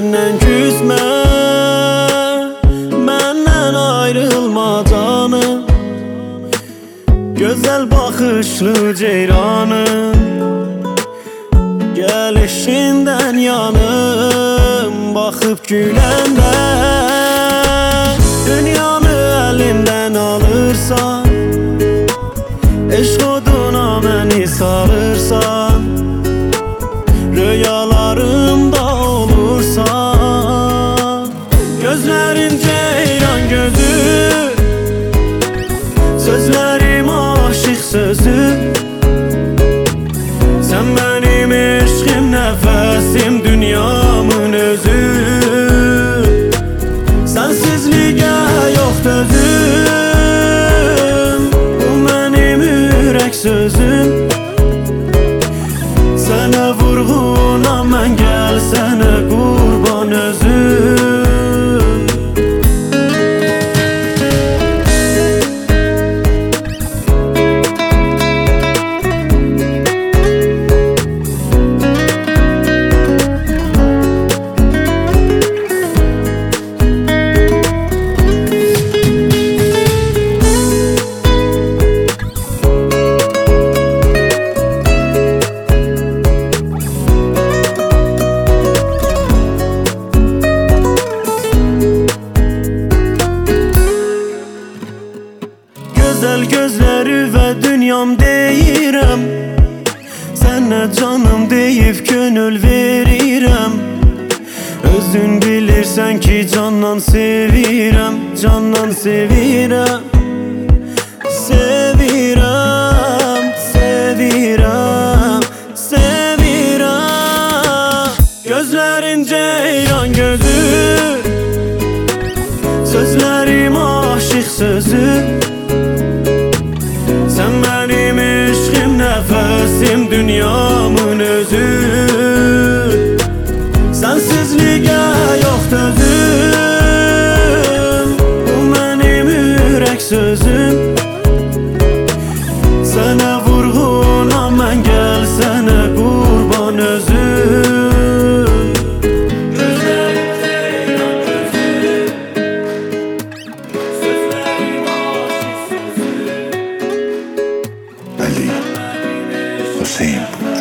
məndən küsmə, məndən ayrılma canım. Gözəl baxışlı ceyranım, gəlişindən yanım. Baxıb güləndə dünyanı əlimdən alırsan, eşq oduna məni salırsan, rüyalarımda olursan. Gözlərin ceyran gözü, sözlərim aşıq sözü. Sən mənim eşqim, nəfəsim, dünyamın özü. Sənsizliyə yox dözüm, bu mənim ürək sözüm. Sənə vurğuna mən gəlsənə qurban özüm. Gözəl gözləri və dünyam deyirəm, sənə canım deyib könül verirəm. Özün bilirsən ki candan sevirəm, candan sevirəm. Sevirəm, sevirəm, sevirəm. Gözlərin ceyran gözü, sözlərim aşıq sözü. Sən mənim eşqim, nəfəsim, dünyamın özü. Sənsizliyə yox dözüm, bu mənim ürək sözüm. Sənə vurğuna mən gəlsənə qurban özüm. Gözlərim ceyran gözü, sözlərim aşıq sözü. Ali Hüseyin.